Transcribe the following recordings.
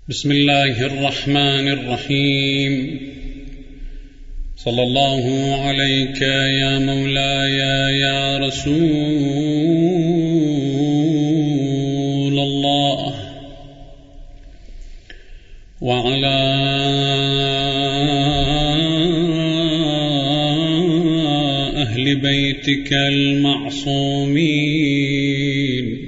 بسم الله الرحمن الرحيم. صلى الله عليك يا مولاي يا رسول الله، وعلى أهل بيتك المعصومين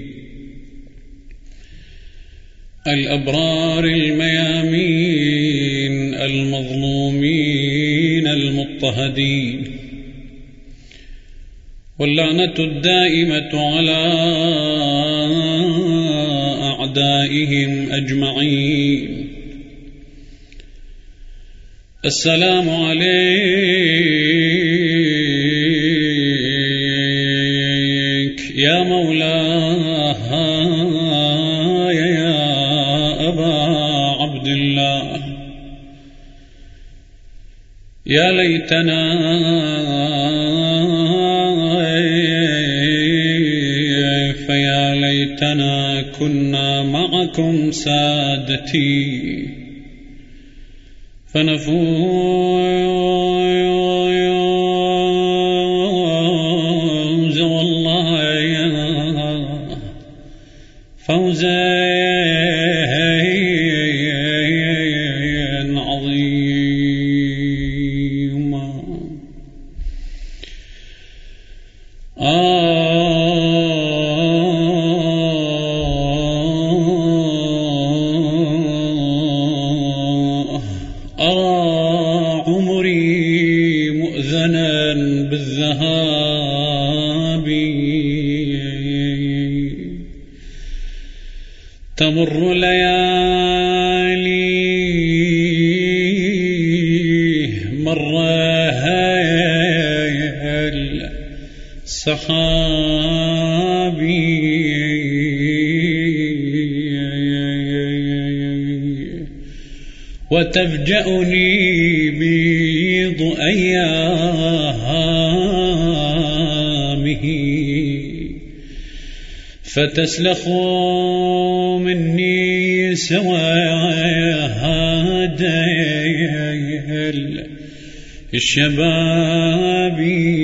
الأبرار الميامين المظلومين المضطهدين، واللعنة الدائمة على أعدائهم أجمعين. السلام عليك يا مولاي يا أبا عبد الله، يا ليتنا فيا ليتنا كنا معكم سادتي فنفوز والله فوزا عظيما. عمري مؤذنا بالذهاب، تمر ليالي مرها السحاب، وتفجأني بيض أيامه، فتسلخ مني سواد الشباب،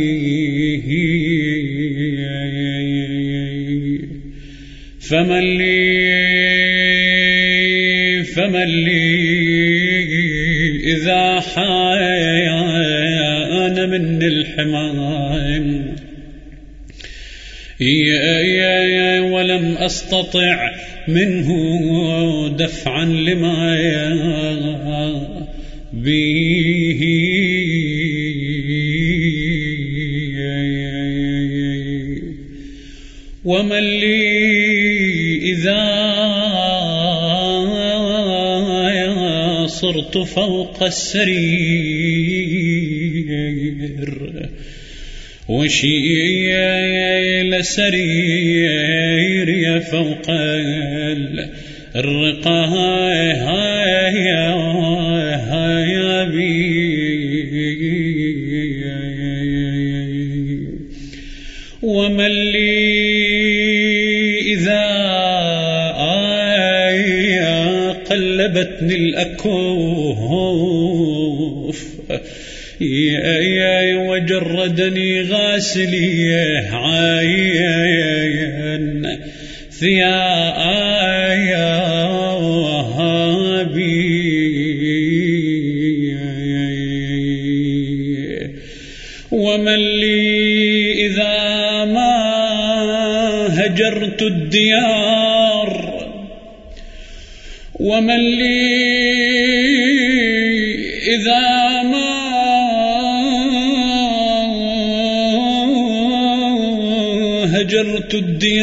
فمن لي إذا حان من الحمام، ولم أستطع منه دفعا لما به، ومن لي إذا صرت فوق السرير، وشيل سريري فوق الرقاب، ومن لي إذا قلبتني الأكوف، وجردني غاسلي عين ثيابي، ومن لي إذا ما هجرت الديار، ومن لي إذا ما هجرت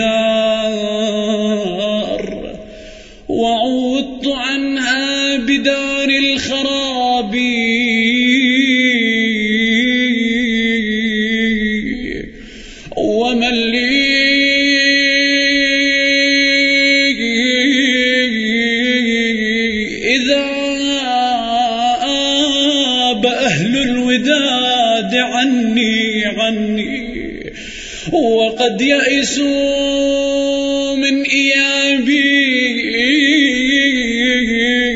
الديار، وعودت عنها بدار الخراب، ومن لي إذا آب أهل الوداد عني وقد يئسوا من إيابي،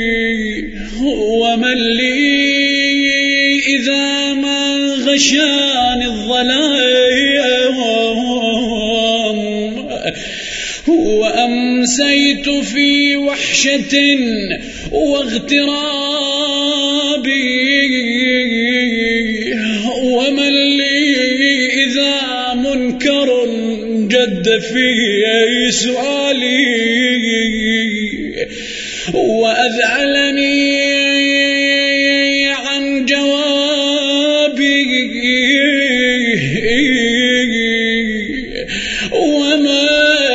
وحشة واغتراب، ومن لي إذا منكر جد في سؤالي، وأذعلني عن جوابي، وما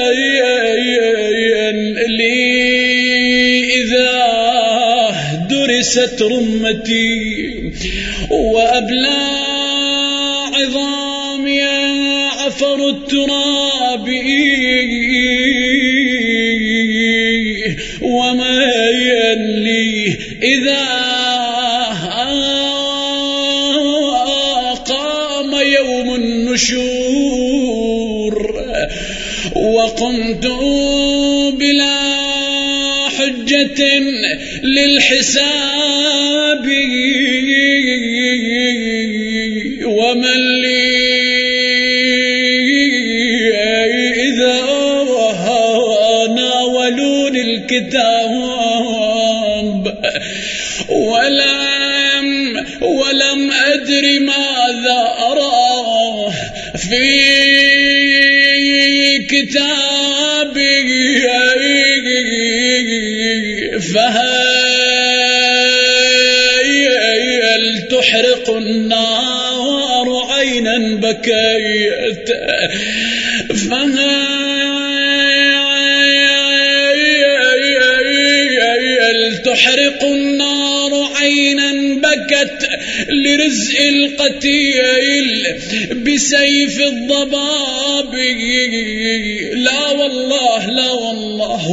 لي إذا درست رمتي، وأبلى عظامي عفر التراب، وما لي إذا قام يوم النشور، وقمت بلا حجة للحساب، ومن لي إذا ناولوني الكتاب، ولم أدر ماذا أرى في كتابي، فهل تحرق النار عينا بكيت، فهل تحرق النار عينا بكت لرزق القتيل بسيف الضباب، لا والله لا والله،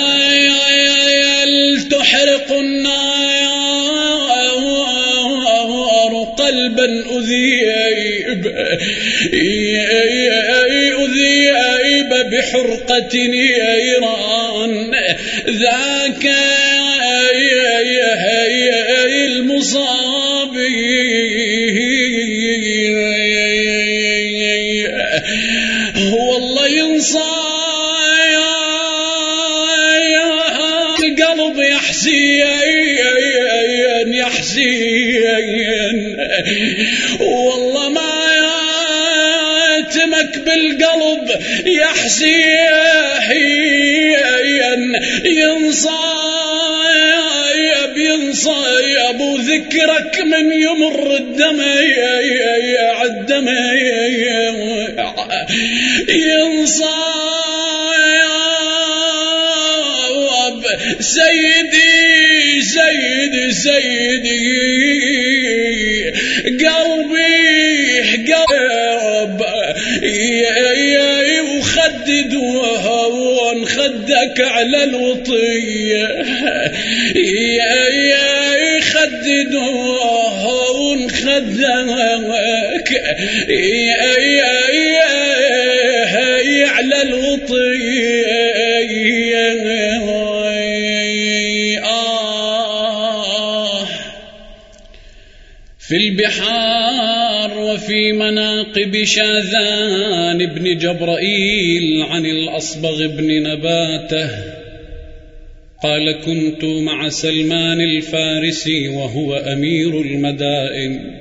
وهل تحرق النار قلبا أذيب بحرقة نيران، ذاك المصاب، والله ينصى القلب يحسين، والله ما يتمك بالقلب يحسين، ينصايب وذكرك من يمر الدم ينصايب سيدي قلبي وخدد وانخدك على الوطية، خدد وانخدك على الوطية، في البحار وفي مناقب شاذان بن جبرائيل عن الأصبغ بن نباته قال: كنت مع سلمان الفارسي وهو أمير المدائن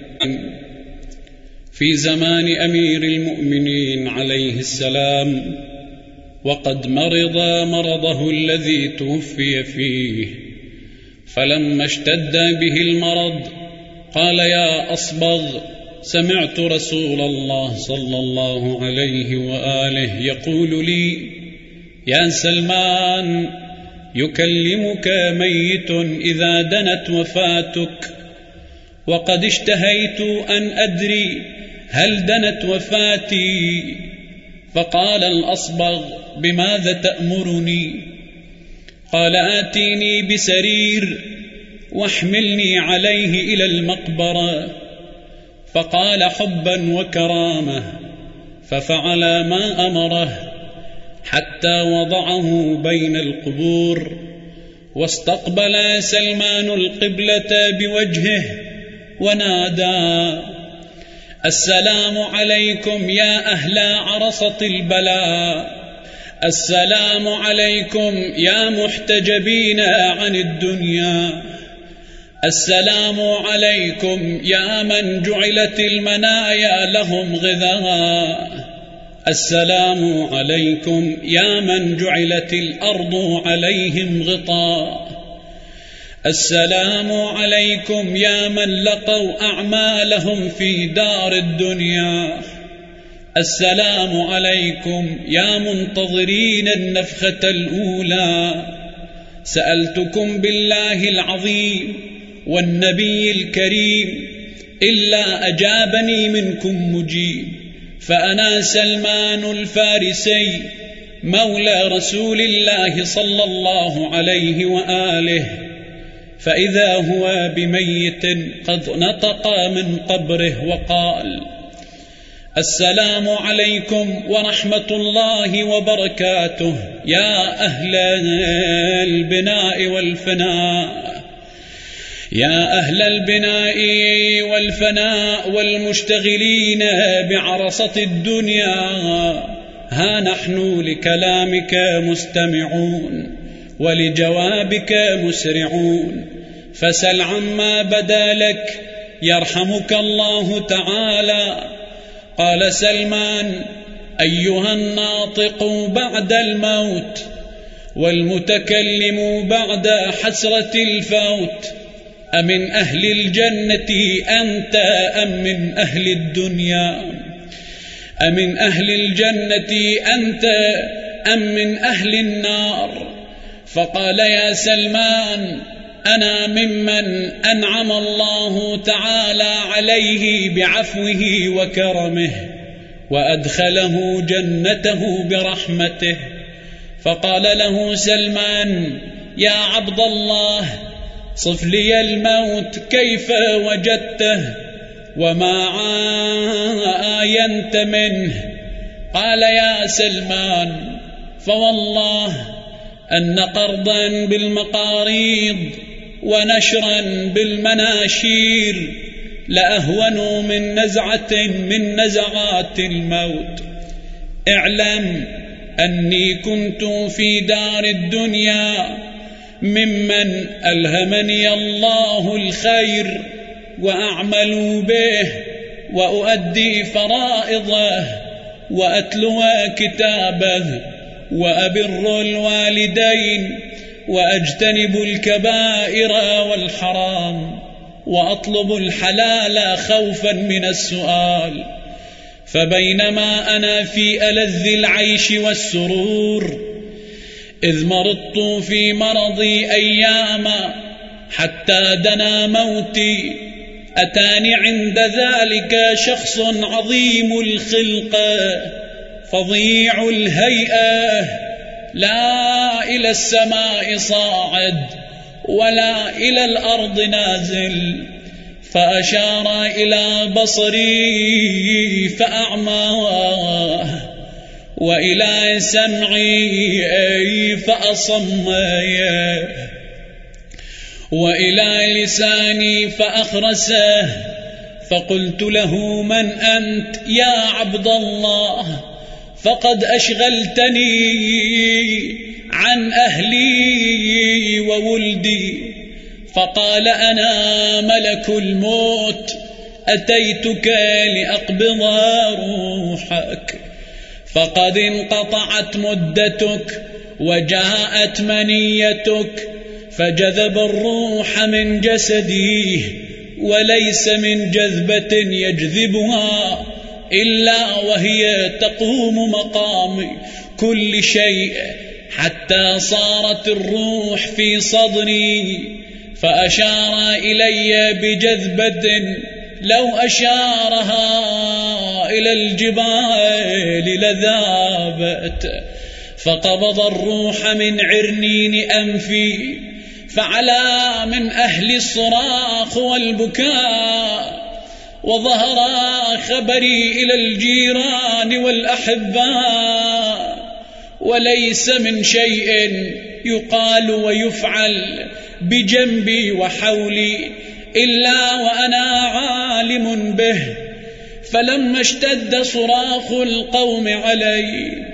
في زمان أمير المؤمنين عليه السلام، وقد مرض مرضه الذي توفي فيه، فلما اشتد به المرض قال: يا أصبغ، سمعت رسول الله صلى الله عليه وآله يقول لي: يا سلمان، يكلمك ميت إذا دنت وفاتك، وقد اشتهيت أن أدري هل دنت وفاتي. فقال الأصبغ: بماذا تأمرني؟ قال: آتيني بسرير واحملني عليه إلى المقبرة. فقال: حبا وكرامة، ففعل ما أمره حتى وضعه بين القبور، واستقبل سلمان القبلة بوجهه ونادى: السلام عليكم يا أهل عرصة البلاء، السلام عليكم يا محتجبين عن الدنيا. السلام عليكم يا من جعلت المنايا لهم غذاء. السلام عليكم يا من جعلت الأرض عليهم غطاء. السلام عليكم يا من لقوا أعمالهم في دار الدنيا. السلام عليكم يا منتظرين النفخة الأولى. سألتكم بالله العظيم والنبي الكريم إلا أجابني منكم مجيب، فأنا سلمان الفارسي مولى رسول الله صلى الله عليه وآله، فإذا هو بميت قد نطق من قبره وقال: السلام عليكم ورحمة الله وبركاته يا أهل البناء والفناء. يا أهل البناء والفناء والمشتغلين بعرصة الدنيا، ها نحن لكلامك مستمعون ولجوابك مسرعون، فسل عما بدا لك يرحمك الله تعالى. قال سلمان: أيها الناطق بعد الموت والمتكلم بعد حسرة الفوت، أمن أهل الجنة أنت أم من أهل الدنيا؟ أمن أهل الجنة أنت أم من أهل النار؟ فقال: يا سلمان، أنا ممن أنعم الله تعالى عليه بعفوه وكرمه وأدخله جنته برحمته. فقال له سلمان: يا عبد الله، صف لي الموت كيف وجدته وما عاينت منه؟ قال: يا سلمان، فوالله أن قرضا بالمقاريض ونشرا بالمناشير لأهون من نزعة من نزعات الموت. اعلم أني كنت في دار الدنيا ممن ألهمني الله الخير وأعمل به وأؤدي فرائضه وأتلو كتابه وأبر الوالدين وأجتنب الكبائر والحرام وأطلب الحلال خوفا من السؤال. فبينما أنا في ألذ العيش والسرور إذ مرضت في مرضي أياما حتى دنا موتي، أتاني عند ذلك شخص عظيم الخلقة فظيع الهيئة، لا إلى السماء صاعد ولا إلى الأرض نازل، فأشار إلى بصري فأعماه وإلى سمعي فأصميه وإلى لساني فأخرسه. فقلت له: من أنت يا عبد الله؟ فقد أشغلتني عن أهلي وولدي. فقال: أنا ملك الموت، أتيتك لأقبض روحك، فقد انقطعت مدتك وجاءت منيتك، فجذب الروح من جسدي، وليس من جذبة يجذبها إلا وهي تقوم مقام كل شيء، حتى صارت الروح في صدري. فأشار إلي بجذبة لو أشارها إلى الجبال لذابت، فقبض الروح من عرنين أنفي، فعلى من أهل الصراخ والبكاء، وظهر خبري إلى الجيران والأحباء، وليس من شيء يقال ويفعل بجنبي وحولي إلا وأنا عالم به. فلما اشتد صراخ القوم علي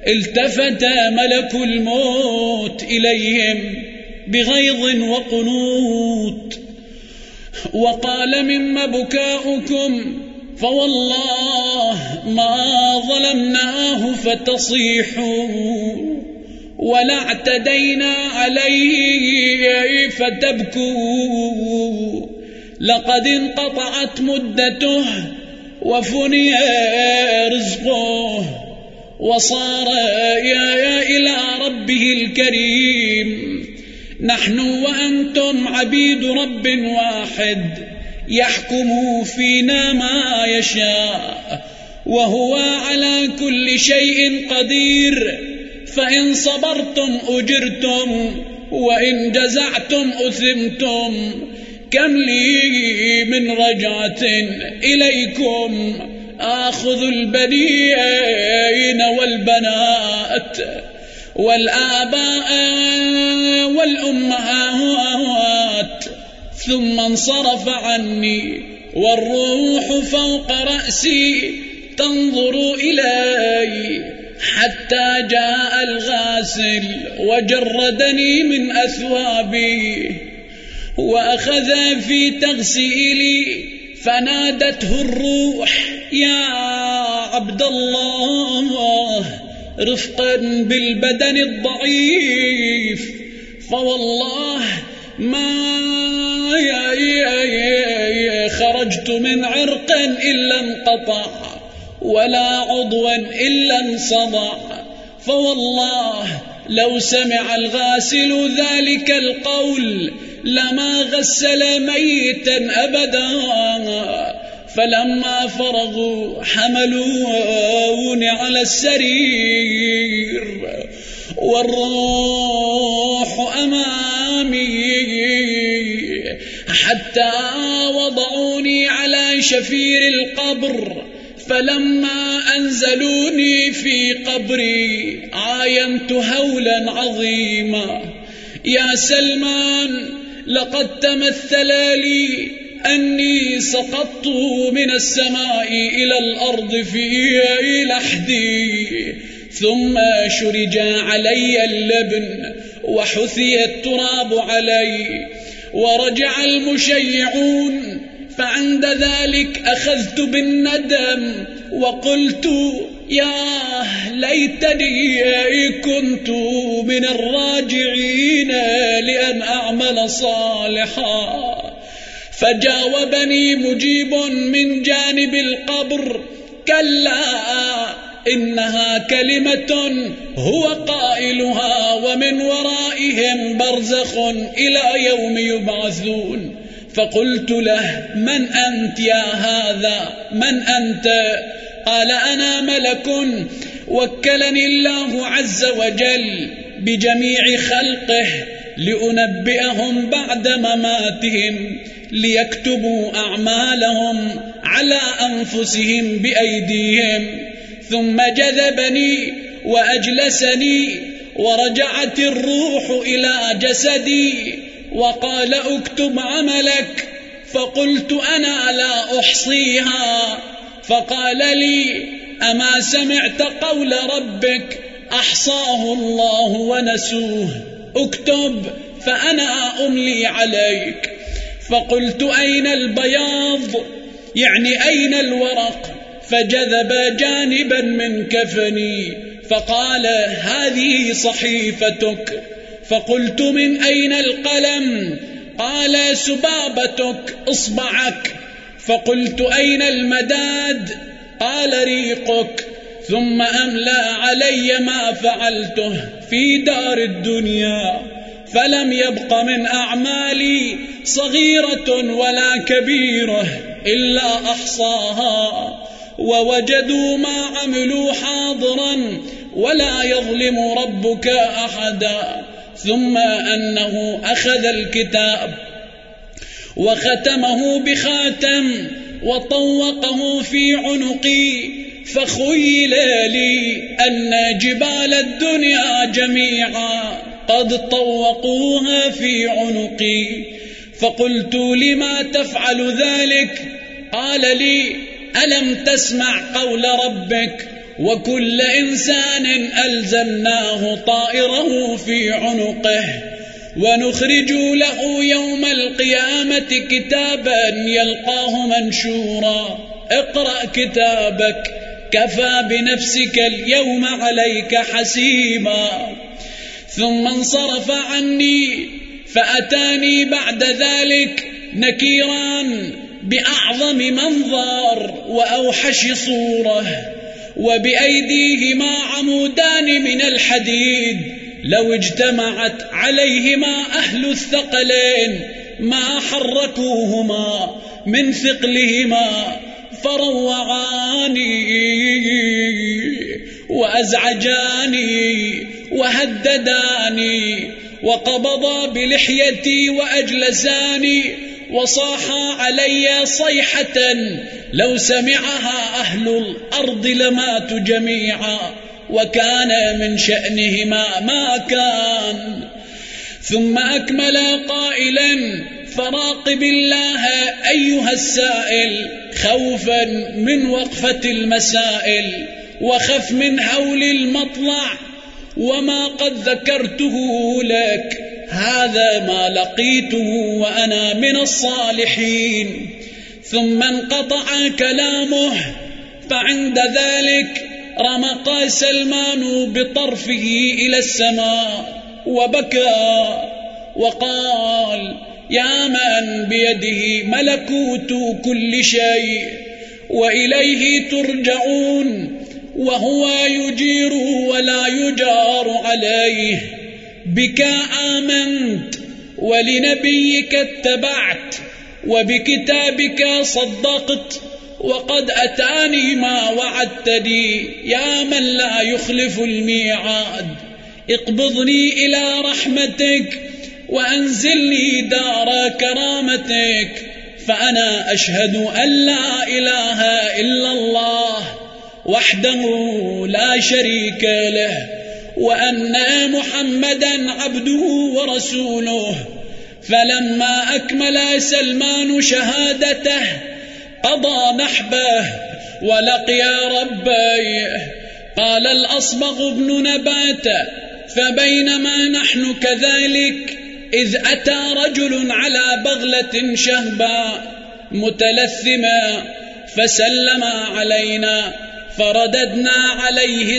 التفت ملك الموت إليهم بغيظ وقنوط وقال: مما بكاؤكم؟ فوالله ما ظلمناه فتصيحوا ولا اعتدينا عليه فتبكوا، لقد انقطعت مدته وفني رزقه وصار إلى ربه الكريم. نحن وأنتم عبيد رب واحد يحكم فينا ما يشاء وهو على كل شيء قدير، فإن صبرتم أجرتم وإن جزعتم أثمتم. كم لي من رجعة إليكم آخذ البنين والبنات والآباء والأمهات. ثم انصرف عني والروح فوق رأسي تنظر إلي، حتى جاء الغاسل وجردني من أثوابي وأخذ في تغسيلي، فنادته الروح: يا عبد الله، رفقا بالبدن الضعيف، فوالله ما خرجت من عرق إلا انقطع ولا عضوا إلا انصدع، فوالله لو سمع الغاسل ذلك القول لما غسل ميتا أبدا. فلما فرغوا حملوني على السرير والروح أمامي حتى وضعوني على شفير القبر. فلما أنزلوني في قبري عاينت هولا عظيما. يا سلمان، لقد تمثل لي أني سقطت من السماء إلى الأرض في لحدي، ثم شرج علي اللبن وحثي التراب علي ورجع المشيعون. فعند ذلك أخذت بالندم وقلت: يا ليتني كنت من الراجعين لأن أعمل صالحا. فجاوبني مجيب من جانب القبر: كلا، إنها كلمة هو قائلها ومن ورائهم برزخ إلى يوم يبعثون. فقلت له: من أنت يا هذا؟ من أنت؟ قال: أنا ملك وكلني الله عز وجل بجميع خلقه لأنبئهم بعد مماتهم ليكتبوا أعمالهم على أنفسهم بأيديهم. ثم جذبني وأجلسني ورجعت الروح إلى جسدي وقال: اكتب عملك. فقلت: أنا لا أحصيها. فقال لي: أما سمعت قول ربك: أحصاه الله ونسوه، اكتب فأنا أملي عليك. فقلت: أين البياض؟ يعني أين الورق؟ فجذب جانبا من كفني فقال: هذه صحيفتك. فقلت: من أين القلم؟ قال: سبابتك، إصبعك. فقلت: أين المداد؟ قال: ريقك. ثم أملى علي ما فعلته في دار الدنيا، فلم يبق من أعمالي صغيرة ولا كبيرة إلا أحصاها، ووجدوا ما عملوا حاضرا ولا يظلم ربك أحدا. ثم أنه أخذ الكتاب وختمه بخاتم وطوقه في عنقي، فخيل لي أن جبال الدنيا جميعا قد طوقوها في عنقي. فقلت: لما تفعل ذلك؟ قال لي: ألم تسمع قول ربك: وكل إنسان ألزمناه طائره في عنقه ونخرج له يوم القيامة كتابا يلقاه منشورا اقرأ كتابك كفى بنفسك اليوم عليك حسيبا. ثم انصرف عني فأتاني بعد ذلك نكيران بأعظم منظر وأوحش صورة، وبأيديهما عمودان من الحديد لو اجتمعت عليهما أهل الثقلين ما حركوهما من ثقلهما، فروعاني وأزعجاني وهدداني وقبضا بلحيتي وأجلساني وصاحا علي صيحة لو سمعها أهل الأرض لماتوا جميعا، وكان من شأنهما ما كان. ثم أكمل قائلا فراقب الله أيها السائل خوفا من وقفة المسائل، وخف من هول المطلع، وما قد ذكرته لك هذا ما لقيته وأنا من الصالحين. ثم انقطع كلامه، فعند ذلك رمق سلمان بطرفه إلى السماء وبكى وقال يا من بيده ملكوت كل شيء وإليه ترجعون، وهو يجير ولا يجار عليه، بك آمنت ولنبيك اتبعت وبكتابك صدقت، وقد أتاني ما وعدتني يا من لا يخلف الميعاد. اقبضني إلى رحمتك وأنزلني دار كرامتك، فأنا أشهد أن لا إله إلا الله وحده لا شريك له، وأن محمدا عبده ورسوله. فلما أكمل سلمان شهادته قضى نحبه ولقي ربه. قال الأصبغ بن نبات فبينما نحن كذلك إذ أتى رجل على بغلة شهباء متلثما فسلم علينا فرددنا عليه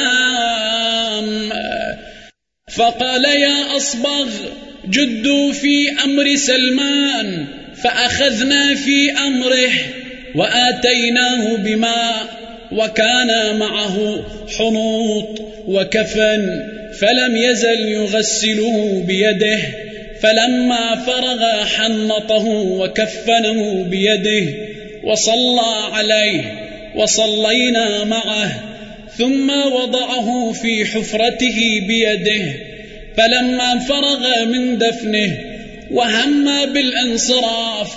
السلام، فقال يا أصبغ جدوا في أمر سلمان، فأخذنا في أمره وآتيناه بماء، وكان معه حنوط وكفن، فلم يزل يغسله بيده، فلما فرغ حنطه وكفنه بيده وصلى عليه وصلينا معه، ثم وضعه في حفرته بيده. فلما فرغ من دفنه وهم بالانصراف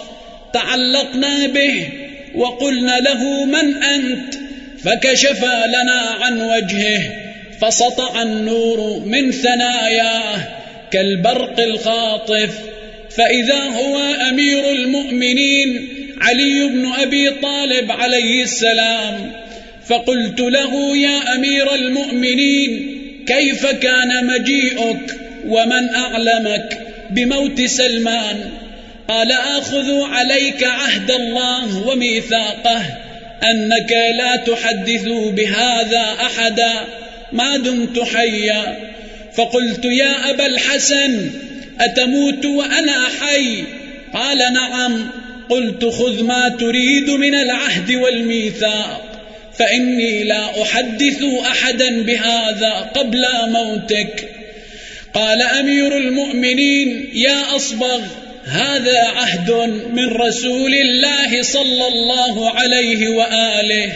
تعلقنا به وقلنا له من أنت؟ فكشف لنا عن وجهه فسطع النور من ثناياه كالبرق الخاطف، فإذا هو أمير المؤمنين علي بن أبي طالب عليه السلام. فقلت له يا أمير المؤمنين كيف كان مجيئك ومن أعلمك بموت سلمان؟ قال آخذ عليك عهد الله وميثاقه أنك لا تحدث بهذا أحدا ما دمت حيا. فقلت يا أبا الحسن أتموت وأنا حي؟ قال نعم. قلت خذ ما تريد من العهد والميثاق، فإني لا أحدث أحدا بهذا قبل موتك. قال أمير المؤمنين يا أصبغ هذا عهد من رسول الله صلى الله عليه وآله،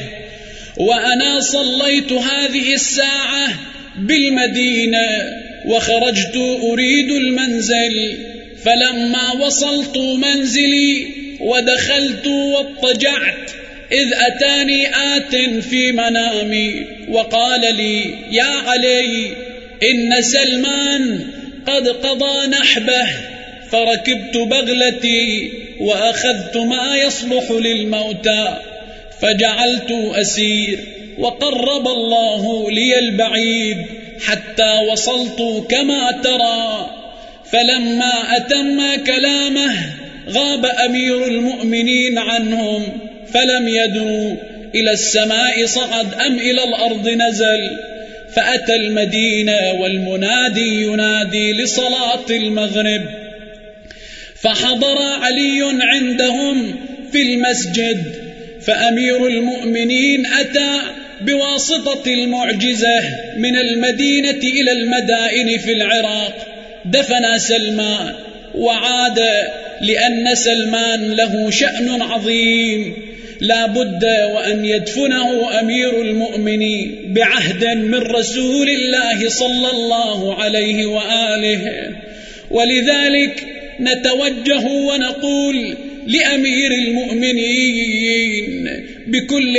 وأنا صليت هذه الساعة بالمدينة وخرجت أريد المنزل، فلما وصلت منزلي ودخلت واضطجعت إذ أتاني آت في منامي وقال لي يا علي إن سلمان قد قضى نحبه. فركبت بغلتي وأخذت ما يصلح للموتى فجعلت أسير وقرب الله لي البعيد حتى وصلت كما ترى. فلما أتم كلامه غاب أمير المؤمنين عنهم، فلم يدروا إلى السماء صعد أم إلى الأرض نزل. فأتى المدينة والمنادي ينادي لصلاة المغرب، فحضر علي عندهم في المسجد. فأمير المؤمنين أتى بواسطة المعجزة من المدينة إلى المدائن في العراق، دفن سلمان وعاد، لأن سلمان له شأن عظيم لا بد وأن يدفنه أمير المؤمنين بعهد من رسول الله صلى الله عليه وآله. ولذلك نتوجه ونقول لأمير المؤمنين بكل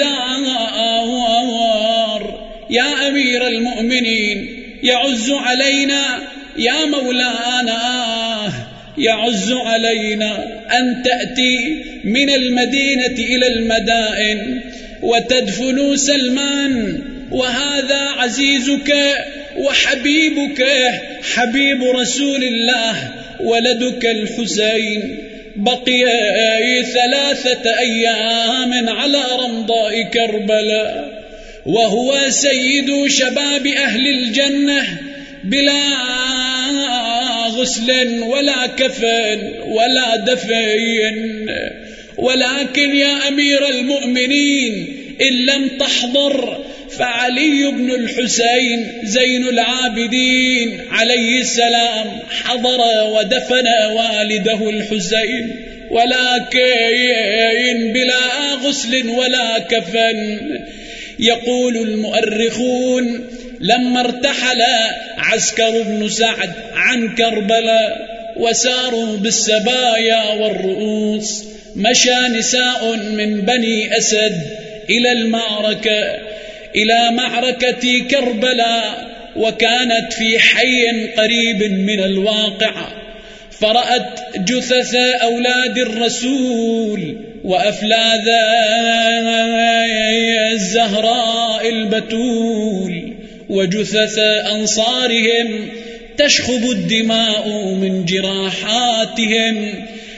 اعتذار: يا أمير المؤمنين، يعز علينا يا مولانا، يعز علينا أن تأتي من المدينة إلى المدائن وتدفن سلمان، وهذا عزيزك وحبيبك حبيب رسول الله ولدك الحسين بقي 3 أيام على رمضاء كربلاء، وهو سيد شباب أهل الجنة بلا غسل ولا كفن ولا دفن. ولكن يا أمير المؤمنين، إن لم تحضر فعلي بن الحسين زين العابدين عليه السلام حضر ودفن والده الحسين، ولكن بلا غسل ولا كفن. يقول المؤرخون: لما ارتحل عسكر بن سعد عن كربلاء وساروا بالسبايا والرؤوس، مشى نساء من بني أسد إلى معركة كربلاء، وكانت في حي قريب من الواقعة، فرأت جثث أولاد الرسول وأفلاذ الزهراء البتول وجثث أنصارهم تشخب الدماء من جراحاتهم.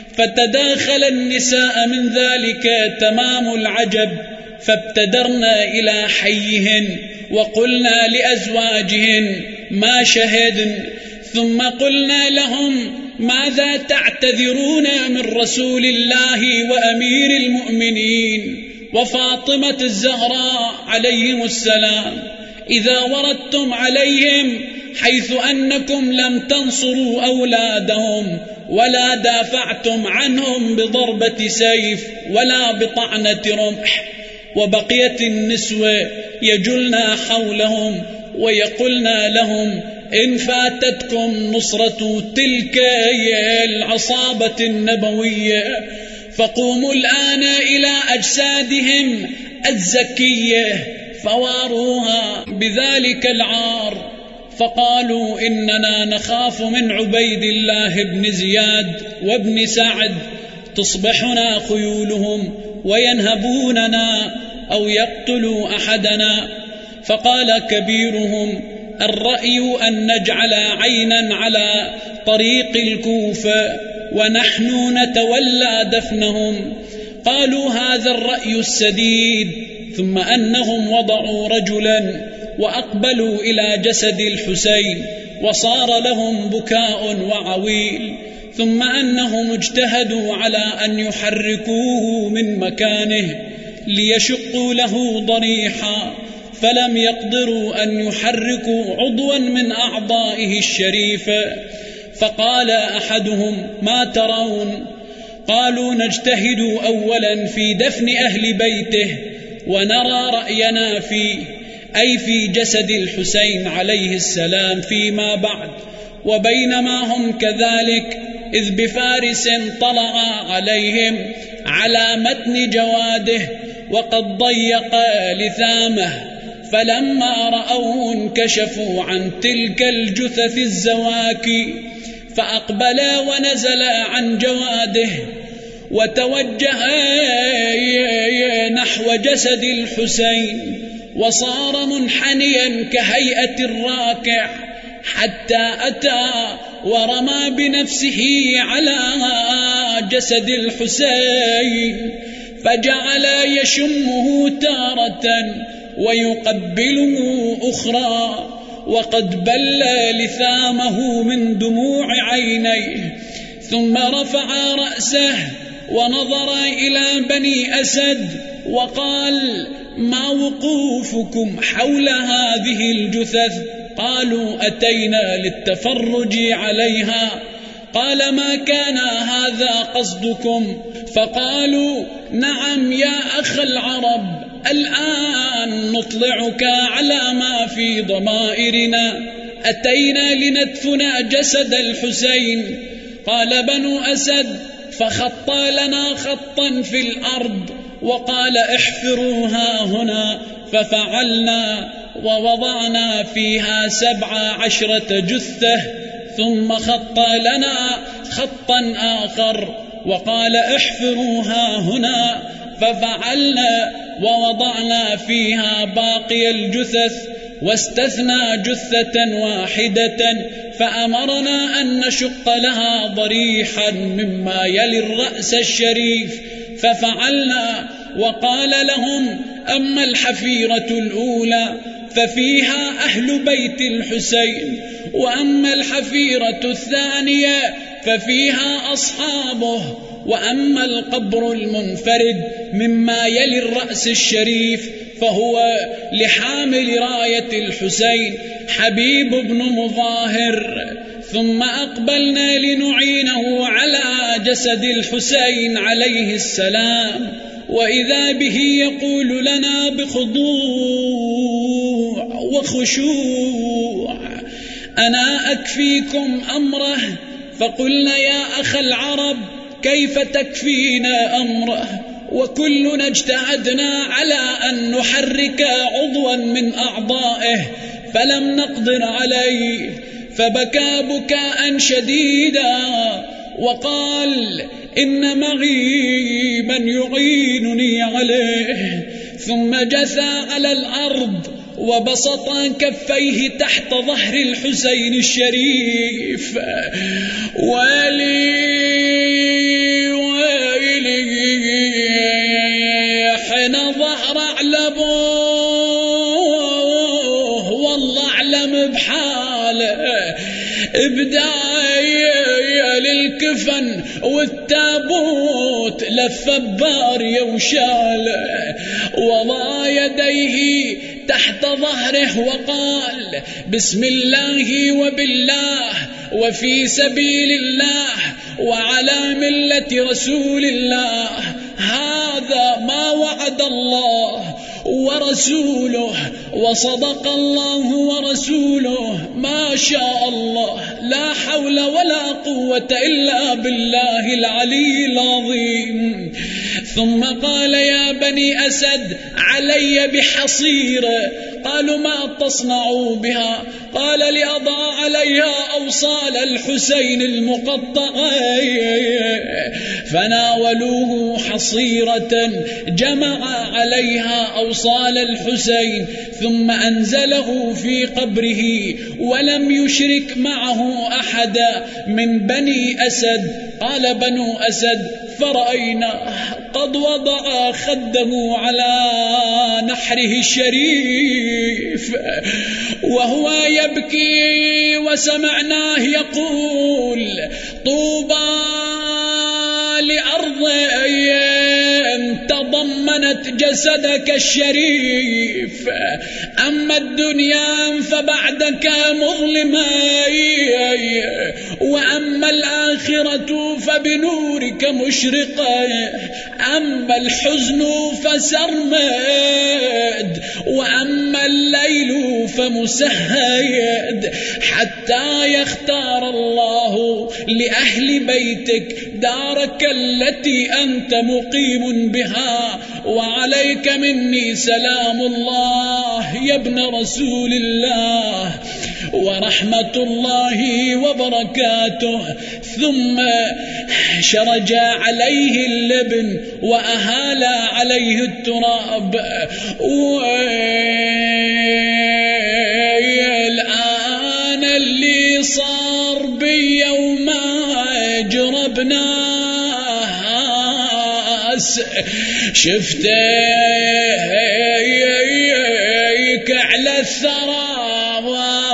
فتداخل النساء من ذلك تمام العجب، فابتدرن إلى حيهن وقلنا لأزواجهن ما شهدن، ثم قلنا لهم: ماذا تعتذرون من رسول الله وأمير المؤمنين وفاطمة الزهراء عليهم السلام إذا وردتم عليهم، حيث أنكم لم تنصروا أولادهم ولا دافعتم عنهم بضربة سيف ولا بطعنة رمح؟ وبقيت النسوة يجلن حولهم ويقولن لهم: إن فاتتكم نصرة تلك العصابة النبوية فقوموا الآن إلى أجسادهم الزكية فواروها بذلك العار. فقالوا: إننا نخاف من عبيد الله بن زياد وابن سعد تصبحنا خيولهم وينهبوننا أو يقتلوا أحدنا. فقال كبيرهم: الرأي أن نجعل عينا على طريق الكوفة ونحن نتولى دفنهم. قالوا: هذا الرأي السديد. ثم أنهم وضعوا رجلا وأقبلوا إلى جسد الحسين، وصار لهم بكاء وعويل. ثم أنهم اجتهدوا على أن يحركوه من مكانه ليشقوا له ضريحا، فلم يقدروا أن يحركوا عضوا من أعضائه الشريفة. فقال أحدهم: ما ترون؟ قالوا: نجتهد أولا في دفن أهل بيته ونرى رأينا فيه، أي في جسد الحسين عليه السلام فيما بعد. وبينما هم كذلك إذ بفارس طلع عليهم على متن جواده وقد ضيق لثامه، فلما رأوه انكشفوا عن تلك الجثث الزواكي، فأقبلا ونزلا عن جواده وتوجه نحو جسد الحسين، وصار منحنيا كهيئة الراكع حتى أتى ورمى بنفسه على جسد الحسين، فجعل يشمه تارة ويقبله أخرى، وقد بل لثامه من دموع عينيه. ثم رفع رأسه ونظر إلى بني أسد وقال: ما وقوفكم حول هذه الجثث؟ قالوا: أتينا للتفرج عليها. قال: ما كان هذا قصدكم؟ فقالوا: نعم يا أخ العرب، الآن نطلعك على ما في ضمائرنا، أتينا لندفن جسد الحسين. قال بنو أسد: فخط لنا خطا في الأرض وقال: احفروها هنا، ففعلنا ووضعنا فيها 17 جثة. ثم خط لنا خطا آخر وقال: احفروها هنا، ففعلنا ووضعنا فيها باقي الجثث، واستثنى جثة واحدة، فأمرنا أن نشق لها ضريحا مما يلي الرأس الشريف، ففعلنا. وقال لهم: أما الحفيرة الأولى ففيها أهل بيت الحسين، وأما الحفيرة الثانية ففيها أصحابه، وأما القبر المنفرد مما يلي الرأس الشريف فهو لحامل راية الحسين حبيب بن مظاهر. ثم أقبلنا لنعينه على جسد الحسين عليه السلام، وإذا به يقول لنا بخضوع وخشوع: أنا أكفيكم أمره. فقلنا: يا أخ العرب، كيف تكفينا أمره وكلنا اجتهدنا على أن نحرك عضوا من أعضائه فلم نقدر عليه؟ فبكى بكاء شديدا وقال: إن معي من يعينني عليه. ثم جثى على الأرض وبسط كفيه تحت ظهر الحسين الشريف: ويلي حين ظهر أعلموه، والله أعلم بحاله، بداية للكفن والتابوت لف باريه وشاله، وضع يديه تحت ظهره وقال: بسم الله وبالله وفي سبيل الله وعلى ملة رسول الله، هذا ما وعد الله ورسوله وصدق الله ورسوله، ما شاء الله، لا حول ولا قوة إلا بالله العلي العظيم. ثم قال: يا بني أسد، علي بحصيرة. قالوا: ما تصنع بها؟ قال: لأضع عليها أوصال الحسين المقطعة. فناولوه حصيرة جمع عليها أوصال الحسين، ثم أنزله في قبره ولم يشرك معه أحدا من بني أسد. قال بنو أسد: فرأينا قد وضع خده على نحره الشريف وهو يبكي، وسمعناه يقول: طوبى لأرض تضمنت جسدك الشريف، أما الدنيا فبعدك مظلمة، وأما الآخرة فبنورك مشرقة، أما الحزن فسرمد، وأما الليل فمسهد، حتى يختار الله لأهل بيتك دارك التي أنت مقيم بها. وعليك مني سلام الله يا ابن رسول الله ورحمة الله وبركاته. ثم شرج عليه اللبن وأهال عليه التراب. والآن اللي صار بي وما جربنا شفتك على الثرى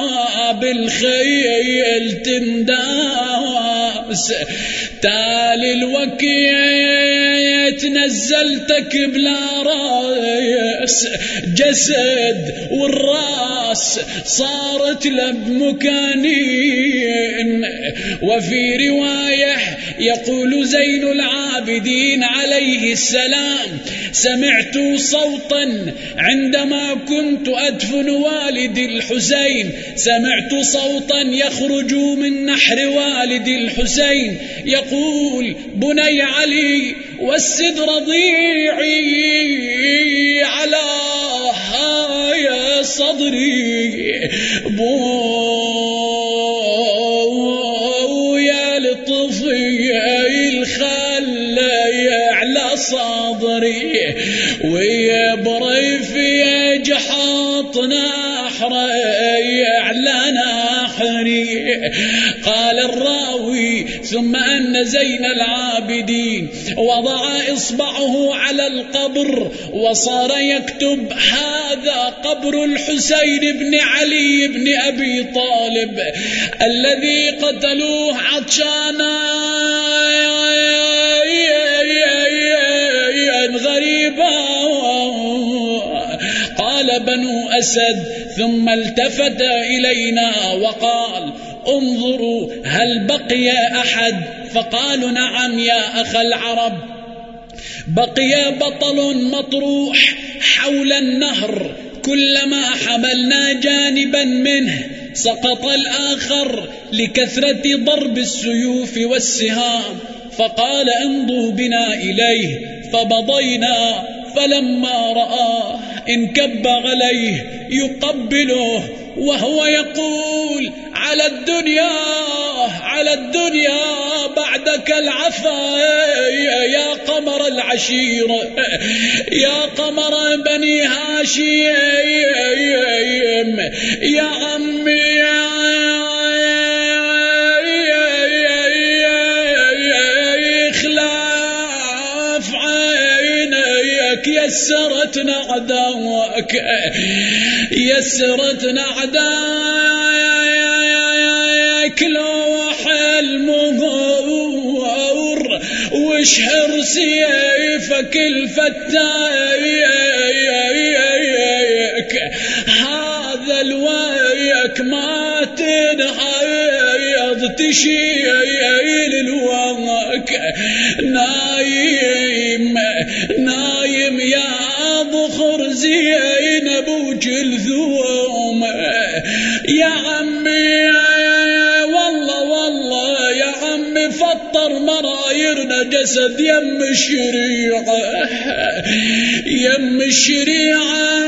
بالخيل تنداس، تالي الوكيت نزلتك بلا راس، جسد والراس صارت لب مكانين. وفي رواية يقول زين العابدين عليه السلام: سمعت صوتا عندما كنت أدفن والدي الحسين، سمعت صوتا يخرج من نحر والدي الحسين يقول: بني علي والسد رضيعي على هاي صدري، بويا لطفي الخل على صدري، ويا بريفي جحط نحري على نحري. قال الراوي: ثم أن زين العابدين وضع إصبعه على القبر وصار يكتب: هذا قبر الحسين بن علي بن أبي طالب الذي قتلوه عطشانا غريبا. قال بنو أسد: ثم التفت إلينا وقال: انظروا هل بقي أحد؟ فقالوا: نعم يا أخ العرب، بقي بطل مطروح حول النهر، كلما حملنا جانبا منه سقط الآخر لكثرة ضرب السيوف والسهام. فقال: امضوا بنا إليه، فمضينا، فلما رآه انكب عليه يقبله وهو يقول: على الدنيا على الدنيا بعدك العفا يا قمر العشيرة، يا قمر بني هاشم، يا عمي خلاف عينيك، يسرتنا عداوك، يسرتنا عداك، لوح المغور واشهر سيفك الفتاك، هذا الويك ما تنحيض تشيل الوك، نايم نايم يا ضخر زينب وجلثوم، يا عمي والله والله يا عمي فطر مرايرنا جسد يم الشريعة، يم الشريعة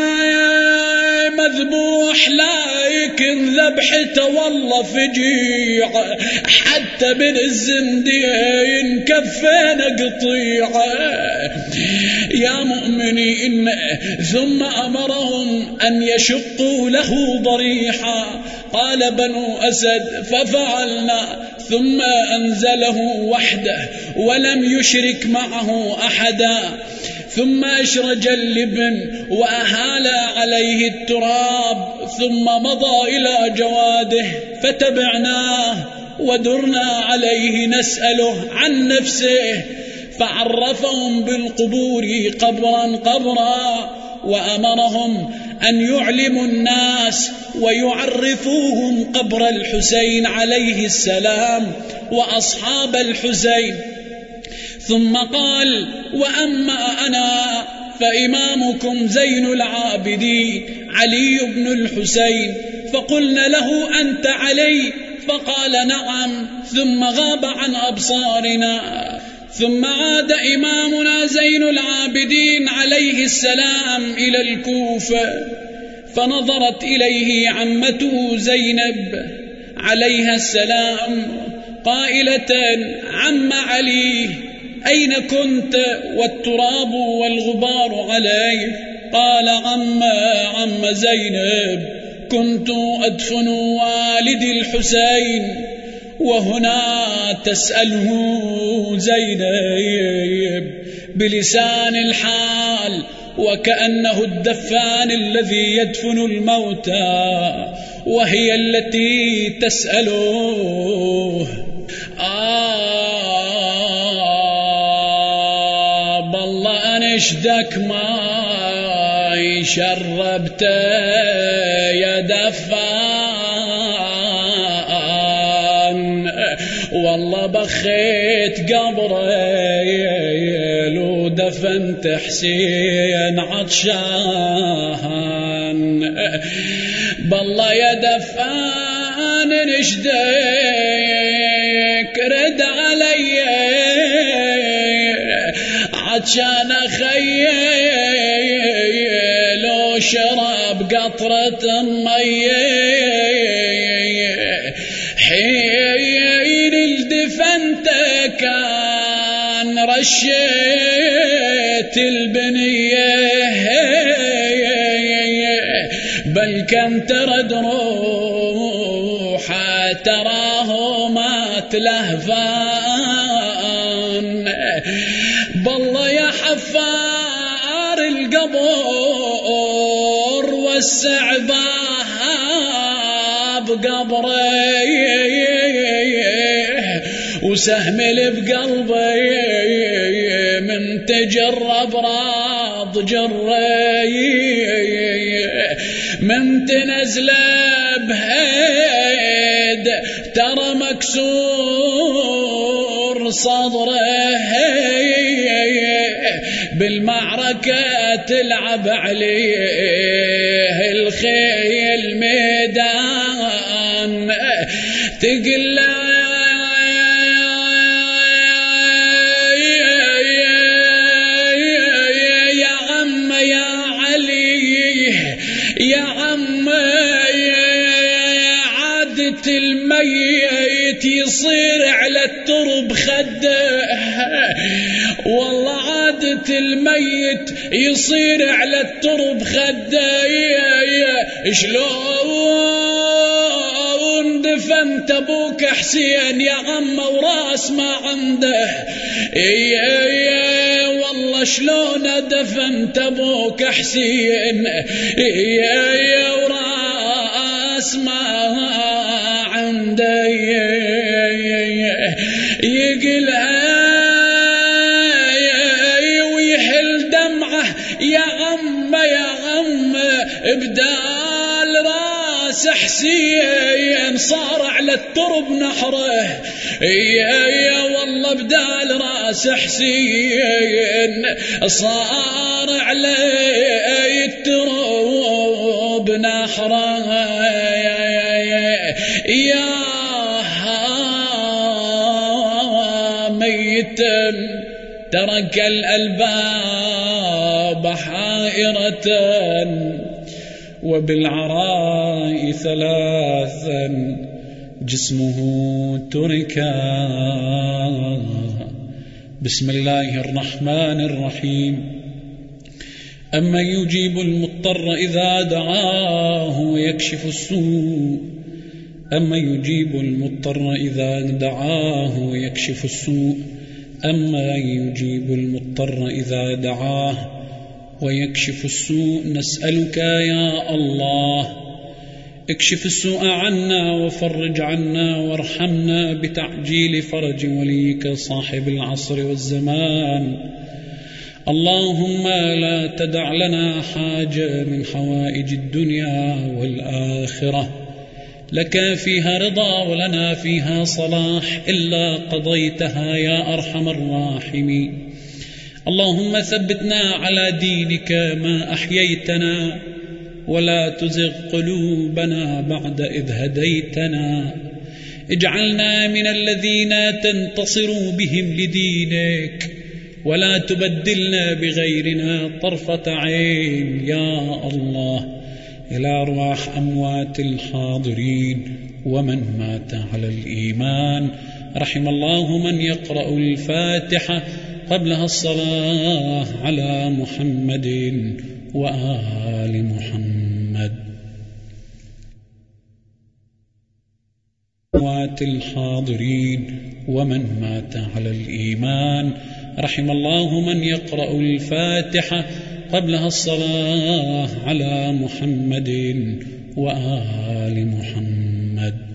مذبوح لكن ذبحته والله فجيع، حتى من الزندين كفينا قطيعة يا مؤمنين. ثم أمرهم أن يشقوا له ضريحا. قال بنو أسد: ففعلنا، ثم أنزله وحده ولم يشرك معه أحدا، ثم أشرج اللبن وأهال عليه التراب، ثم مضى إلى جواده فتبعناه ودرنا عليه نسأله عن نفسه، فعرفهم بالقبور قبرا قبرا، وأمرهم أن يعلموا الناس ويعرفوهم قبر الحسين عليه السلام وأصحاب الحسين. ثم قال: وأما أنا فإمامكم زين العابدين علي بن الحسين. فقلنا له: أنت علي؟ فقال: نعم. ثم غاب عن أبصارنا. ثم عاد إمامنا زين العابدين عليه السلام إلى الكوفة، فنظرت إليه عمته زينب عليها السلام قائلة: عم علي أين كنت والتراب والغبار عليه؟ قال: عم زينب، كنت أدفن والدي الحسين، وهنا تسأله زينب بلسان الحال وكأنه الدفان الذي يدفن الموتى، وهي التي تسأله: بالله أنشدك ما شربت يا دفان، والله بخيت قبري لو دفنت حسين عطشان، بالله يا دفان نشدك رد علي عطشان أخي لو شرب قطرة مية، حين الدفنت كان رشيت البنية، بل كم ترد روحه تراه ما تلهفان، بالله يا حفار القبور وسع باب قبري، وسهم بقلبي من تجرب راض جري، من تنزل بهيد ترى مكسور صدره، بالمعركة تلعب عليه الخيل ميدان، تقل يا عم يا علي يا عم، عادة الميت يصير على الترب خده، والله عادة الميت يصير على الترب خده، شلون دفنت ابوك حسين يا عم وراس ما عنده؟ والله شلون دفنت ابوك حسين وراس ما عنده؟ يقلها ويحل دمعه يا عم بدال راس حسين صار على الترب نحره، والله بدال راس حسين صار على الترب نحره، يا ميتا ترك الألباب حائرة وبالعراء ثلاثا جسمه تركا. بسم الله الرحمن الرحيم. أمن يجيب المضطر إذا دعاه ويكشف السوء، أمن يجيب المضطر إذا دعاه ويكشف السوء، أما يجيب المضطر إذا دعاه ويكشف السوء. نسألك يا الله اكشف السوء عنا وفرج عنا وارحمنا بتعجيل فرج وليك صاحب العصر والزمان. اللهم لا تدع لنا حاجة من حوائج الدنيا والآخرة لك فيها رضا ولنا فيها صلاح إلا قضيتها يا أرحم الراحمين. اللهم ثبتنا على دينك ما أحييتنا ولا تزغ قلوبنا بعد إذ هديتنا. اجعلنا من الذين تنتصر بهم لدينك ولا تبدلنا بغيرنا طرفة عين يا الله. إلى أرواح أموات الحاضرين ومن مات على الإيمان رحم الله من يقرأ الفاتحة قبلها الصلاة على محمد وآل محمد. أموات الحاضرين ومن مات على الإيمان رحم الله من يقرأ الفاتحة قبلها الصلاة على محمد وآل محمد.